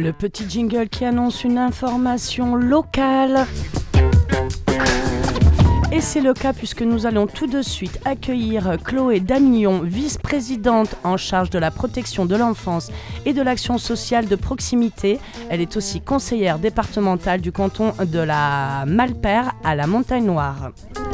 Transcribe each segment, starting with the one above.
Le petit jingle qui annonce une information locale. Et c'est le cas puisque nous allons tout de suite accueillir Chloé Damillon, vice-présidente en charge de la protection de l'enfance et de l'action sociale de proximité. Elle est aussi conseillère départementale du canton de la Malpère à la Montagne Noire.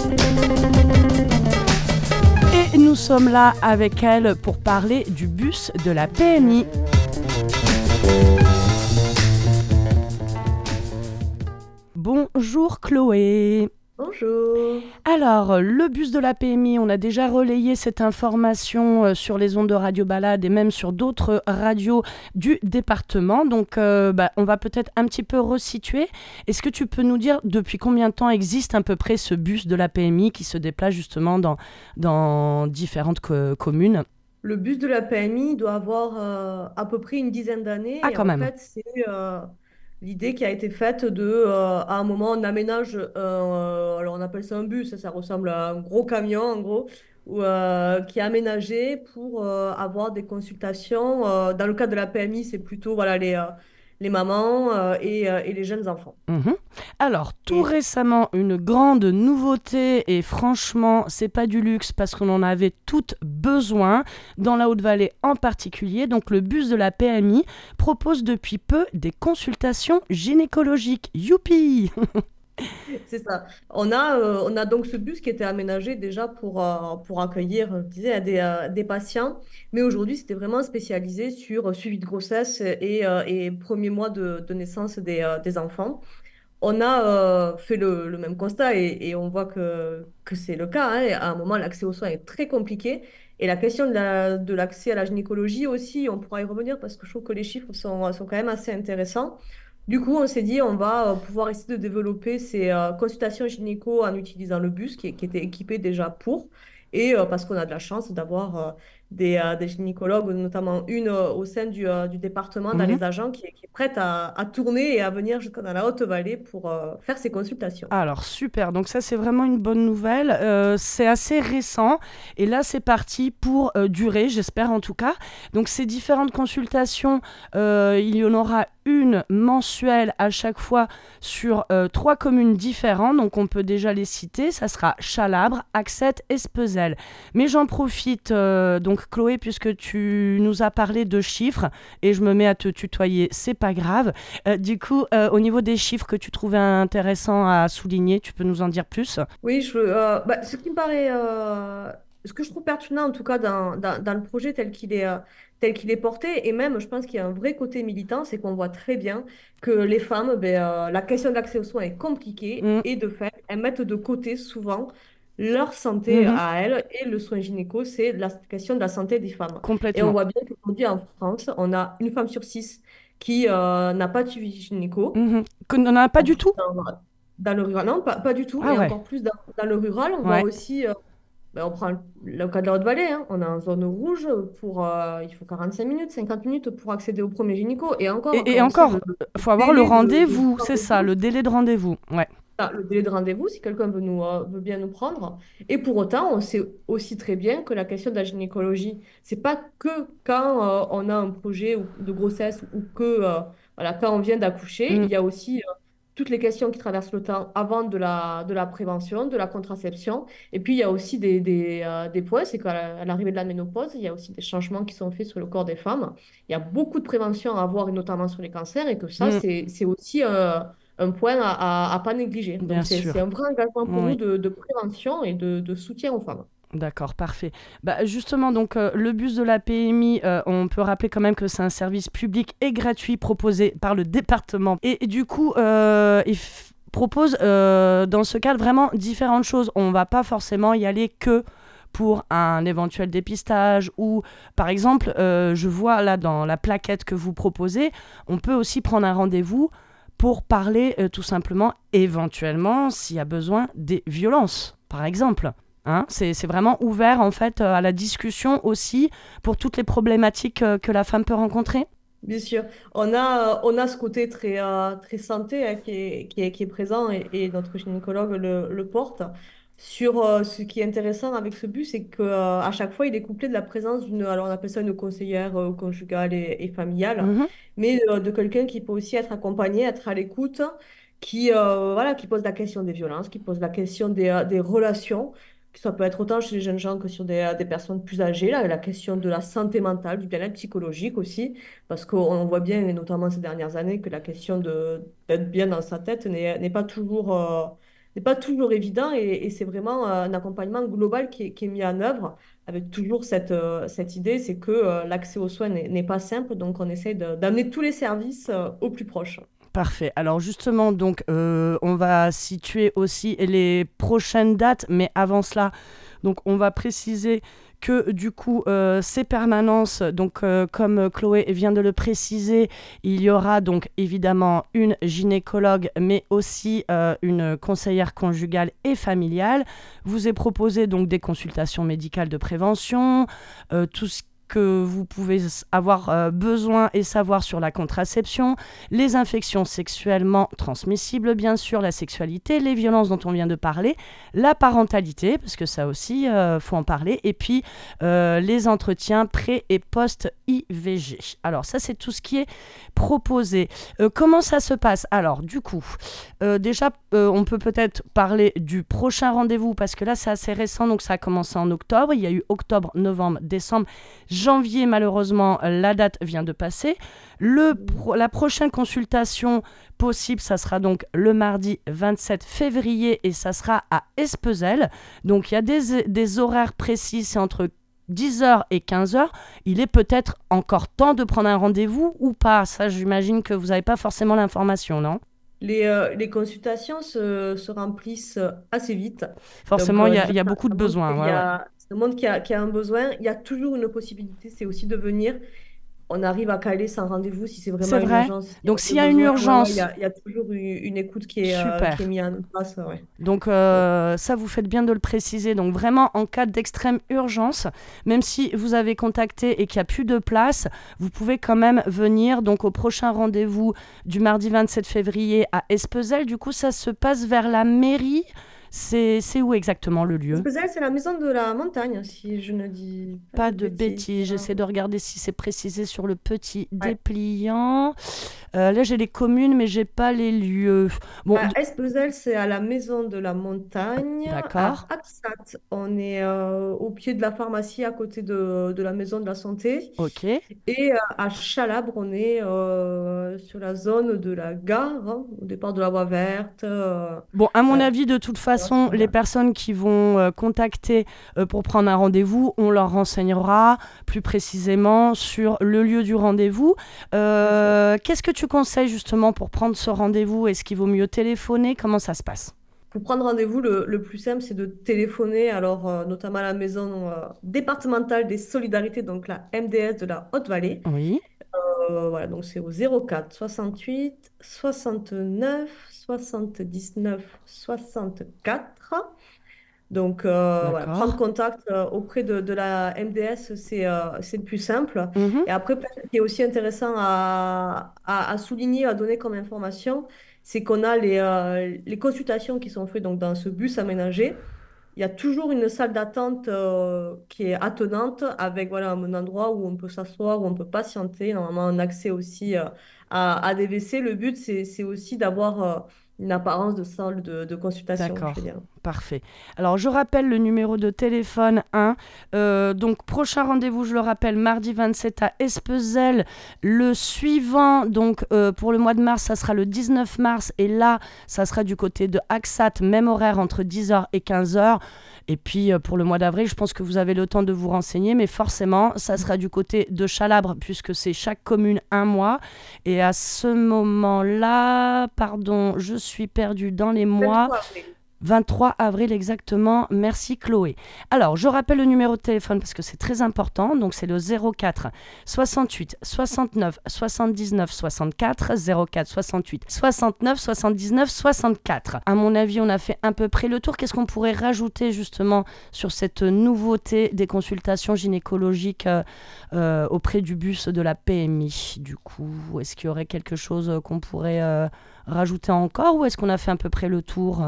Et nous sommes là avec elle pour parler du bus de la PMI. Bonjour Chloé. Bonjour. Alors, le bus de la PMI, on a déjà relayé cette information sur les ondes de Radio Balade et même sur d'autres radios du département. Donc, on va peut-être un petit peu resituer. Est-ce que tu peux nous dire depuis combien de temps existe à peu près ce bus de la PMI qui se déplace justement dans différentes communes ? Le bus de la PMI doit avoir à peu près une dizaine d'années. Ah, Et quand en même. fait, c'est l'idée qui a été faite à un moment, on aménage, alors on appelle ça un bus, ça ressemble à un gros camion en gros, qui est aménagé pour avoir des consultations. Dans le cadre de la PMI, c'est plutôt voilà, les mamans et les jeunes enfants. Mhm. Alors, tout Et récemment, une grande nouveauté, et franchement, c'est pas du luxe parce qu'on en avait toutes besoin, dans la Haute-Vallée en particulier. Donc, le bus de la PMI propose depuis peu des consultations gynécologiques. Youpi! C'est ça. On a donc ce bus qui était aménagé déjà pour accueillir, je disais, des patients. Mais aujourd'hui, c'était vraiment spécialisé sur suivi de grossesse et premiers mois de naissance des enfants. On a fait le même constat et on voit que c'est le cas, hein. À un moment, l'accès aux soins est très compliqué. Et la question de l'accès à la gynécologie aussi, on pourra y revenir parce que je trouve que les chiffres sont quand même assez intéressants. Du coup, on s'est dit, on va pouvoir essayer de développer ces consultations gynéco en utilisant le bus qui était équipé déjà pour. Et parce qu'on a de la chance d'avoir des gynécologues, notamment une au sein du département, dans les agents, qui est prête à tourner et à venir jusqu'à dans la Haute-Vallée pour faire ces consultations. Alors super, donc ça c'est vraiment une bonne nouvelle, c'est assez récent et là c'est parti pour durer, j'espère en tout cas. Donc ces différentes consultations, il y en aura une mensuelle à chaque fois sur 3 communes différentes, donc on peut déjà les citer, ça sera Chalabre, Axette et Spezel. Mais j'en profite donc Chloé puisque tu nous as parlé de chiffres et je me mets à te tutoyer, c'est pas grave. Du coup, au niveau des chiffres que tu trouvais intéressants à souligner, tu peux nous en dire plus ? Oui, ce qui me paraît, ce que je trouve pertinent en tout cas dans le projet tel qu'il est porté, et même je pense qu'il y a un vrai côté militant, c'est qu'on voit très bien que les femmes, la question de l'accès aux soins est compliquée Mm, et de fait, elles mettent de côté souvent leur santé mhm, à elles et le soin gynéco, c'est la question de la santé des femmes. Et on complètement. voit bien qu'aujourd'hui en France, on a une femme sur six qui n'a pas de suivi gynéco. Mhm. Qu'on n'en a pas En du plus, tout ? dans le rural, non, pas du tout. Ah Et ouais, encore plus dans le rural, on voit ouais. aussi, on prend le cas de la Haute-Vallée, hein, on est en zone rouge il faut 45 minutes, 50 minutes pour accéder au premier gynéco. Et encore, Et quand on sait encore, le faut avoir le délai de rendez-vous, c'est ça, rendez-vous, le délai de rendez-vous. Ouais. le délai de rendez-vous, si quelqu'un veut bien nous prendre. Et pour autant, on sait aussi très bien que la question de la gynécologie, c'est pas que quand on a un projet de grossesse ou que voilà, quand on vient d'accoucher, Mm, il y a aussi toutes les questions qui traversent le temps avant de la prévention, de la contraception. Et puis, il y a aussi des points, c'est qu'à l'arrivée de la ménopause, il y a aussi des changements qui sont faits sur le corps des femmes. Il y a beaucoup de prévention à avoir, et notamment sur les cancers, et que ça, mm, c'est aussi un point à pas négliger. bien Donc, c'est sûr. un vrai engagement pour nous Oui. de prévention et de soutien aux femmes. D'accord, parfait. Bah, justement, donc le bus de la PMI, on peut rappeler quand même que c'est un service public et gratuit proposé par le département. Et du coup, propose dans ce cadre vraiment différentes choses. On ne va pas forcément y aller que pour un éventuel dépistage ou, par exemple, je vois là dans la plaquette que vous proposez, on peut aussi prendre un rendez-vous pour parler tout simplement, éventuellement, s'il y a besoin, des violences, par exemple. Hein, c'est vraiment ouvert en fait à la discussion aussi pour toutes les problématiques que la femme peut rencontrer. Bien sûr, on a ce côté très santé hein, qui est présent et notre gynécologue le porte Ce qui est intéressant avec ce bus, c'est qu'à chaque fois, il est couplé de la présence alors on appelle ça une conseillère conjugale et familiale, Mhm. mais de quelqu'un qui peut aussi être accompagné, être à l'écoute, voilà, qui pose la question des violences, qui pose la question des relations, que ça peut être autant chez les jeunes gens que sur des personnes plus âgées, là, la question de la santé mentale, du bien-être psychologique aussi, parce qu'on voit bien, et notamment ces dernières années, que la question d'être bien dans sa tête n'est pas toujours évident et c'est vraiment un accompagnement global qui est mis en œuvre avec toujours cette idée, c'est que l'accès aux soins n'est pas simple, donc on essaie d'amener tous les services au plus proche. Parfait. Alors justement, donc, on va situer aussi les prochaines dates, mais avant cela, donc on va préciser que du coup, ces permanences, donc comme Chloé vient de le préciser, il y aura donc évidemment une gynécologue, mais aussi une conseillère conjugale et familiale. Vous est proposé donc des consultations médicales de prévention, tout ce que vous pouvez avoir besoin et savoir sur la contraception, les infections sexuellement transmissibles, bien sûr, la sexualité, les violences dont on vient de parler, la parentalité, parce que ça aussi, faut en parler, et puis les entretiens pré- et post-IVG. Alors ça, c'est tout ce qui est proposé. Comment ça se passe? Alors, du coup, déjà, on peut peut-être parler du prochain rendez-vous, parce que là, c'est assez récent, donc ça a commencé en octobre. Il y a eu octobre, novembre, décembre, janvier, malheureusement, la date vient de passer. La prochaine consultation possible, ça sera donc le mardi 27 février et ça sera à Espezel. Donc il y a des horaires précis, c'est entre 10h et 15h. Il est peut-être encore temps de prendre un rendez-vous ou pas. Ça, j'imagine que vous n'avez pas forcément l'information, non? Les consultations se remplissent assez vite. Donc, Forcément, il déjà, y a beaucoup de ça montre besoins. Ouais, ouais. ça montre qu'il y a un besoin. Il y a toujours une possibilité, c'est aussi de venir. On arrive à caler sans rendez-vous si c'est vraiment C'est une vrai. urgence, s'il y a Donc s'il deux y a une besoins. Ouais, ouais, urgence, il y a toujours une écoute qui est super. mise en place. Ouais. Donc Donc, ça, vous faites bien de le préciser. Donc vraiment, en cas d'extrême urgence, même si vous avez contacté et qu'il n'y a plus de place, vous pouvez quand même venir donc au prochain rendez-vous du mardi 27 février à Espezel. Du coup, ça se passe vers la mairie. C'est où exactement le lieu? Spezel, c'est la maison de la montagne, si je ne dis pas Pas de de bêtises. bêtises. J'essaie de regarder si c'est précisé sur le petit Ouais. dépliant. Là, j'ai les communes, mais j'ai pas les lieux. Bon, À Espezel, c'est à la Maison de la Montagne. À d'accord. Axat, on est au pied de la pharmacie à côté de la Maison de la Santé. Ok. Et à Chalabre, on est sur la zone de la gare, hein, au départ de la voie verte. Bon, à mon Ouais, avis, de toute voilà, façon, sur la les gare. personnes qui vont contacter pour prendre un rendez-vous, on leur renseignera plus précisément sur le lieu du rendez-vous. Bien sûr. Qu'est-ce que tu conseilles justement pour prendre ce rendez-vous? Est-ce qu'il vaut mieux téléphoner? Comment ça se passe? Pour prendre rendez-vous, le plus simple, c'est de téléphoner, alors notamment à la maison départementale des solidarités, donc la MDS de la Haute-Vallée. Oui, Voilà, donc c'est au 04 68 69 79 64. Donc voilà, prendre d'accord. contact auprès de la MDS, c'est le plus simple. Mhm, Et après, peut-être ce qui est aussi intéressant à souligner, à donner comme information, c'est qu'on a les consultations qui sont faites donc, dans ce bus aménagé. Il y a toujours une salle d'attente qui est attenante avec voilà, un endroit où on peut s'asseoir, où on peut patienter. Normalement, un accès aussi à des WC. Le but, c'est aussi d'avoir une apparence de salle de consultation, je veux d'accord. dire. Parfait. Alors, je rappelle le numéro de téléphone 1. Donc, prochain rendez-vous, je le rappelle, mardi 27 à Espezel. Le suivant, donc, pour le mois de mars, ça sera le 19 mars. Et là, ça sera du côté de Axat, même horaire entre 10h et 15h. Et puis, pour le mois d'avril, je pense que vous avez le temps de vous renseigner. Mais forcément, ça sera du côté de Chalabre, puisque c'est chaque commune un mois. Et à ce moment-là, pardon, je suis perdue dans les mois. 23 avril. 23 avril exactement. Merci Chloé. Alors, je rappelle le numéro de téléphone parce que c'est très important. Donc, c'est le 04 68 69 79 64. 04 68 69 79 64. À mon avis, on a fait à peu près le tour. Qu'est-ce qu'on pourrait rajouter justement sur cette nouveauté des consultations gynécologiques auprès du bus de la PMI? Du coup, est-ce qu'il y aurait quelque chose qu'on pourrait rajouter encore ou est-ce qu'on a fait à peu près le tour?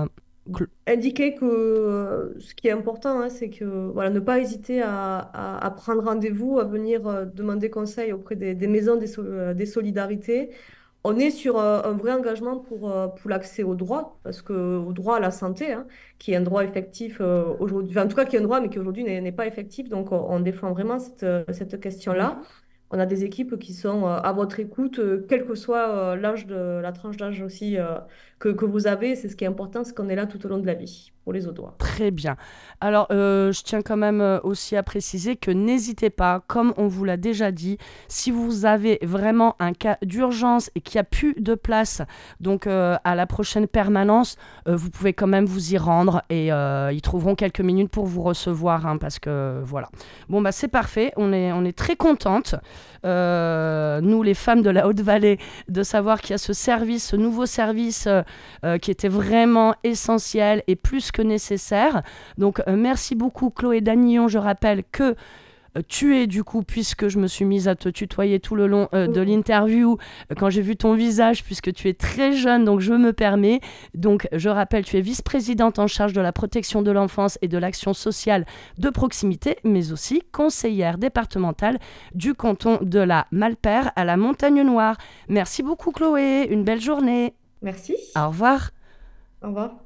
indiquer que ce qui est important, hein, c'est que voilà, ne pas hésiter à prendre rendez-vous, à venir demander conseil auprès des maisons des solidarités. On est sur un vrai engagement pour l'accès au droit, parce que au droit à la santé, hein, qui est un droit effectif aujourd'hui, enfin, en tout cas qui est un droit, mais qui aujourd'hui n'est pas effectif. Donc on défend vraiment cette question-là. On a des équipes qui sont à votre écoute, quel que soit l'âge la tranche d'âge aussi que vous avez. C'est ce qui est important, c'est qu'on est là tout au long de la vie pour les audois. Très bien. Alors, je tiens quand même aussi à préciser que n'hésitez pas, comme on vous l'a déjà dit, si vous avez vraiment un cas d'urgence et qu'il n'y a plus de place, donc à la prochaine permanence, vous pouvez quand même vous y rendre et ils trouveront quelques minutes pour vous recevoir, hein, parce que voilà. Bon, bah c'est parfait, on est très contentes, nous les femmes de la Haute-Vallée, de savoir qu'il y a ce service, ce nouveau service qui était vraiment essentiel et plus que nécessaire. Donc merci beaucoup Chloé Danillon. Je rappelle que tu es du coup, puisque je me suis mise à te tutoyer tout le long de l'interview, quand j'ai vu ton visage, puisque tu es très jeune, donc je me permets. Donc je rappelle, tu es vice-présidente en charge de la protection de l'enfance et de l'action sociale de proximité, mais aussi conseillère départementale du canton de la Malpère à la Montagne Noire. Merci beaucoup Chloé, une belle journée. Merci. Au revoir. Au revoir.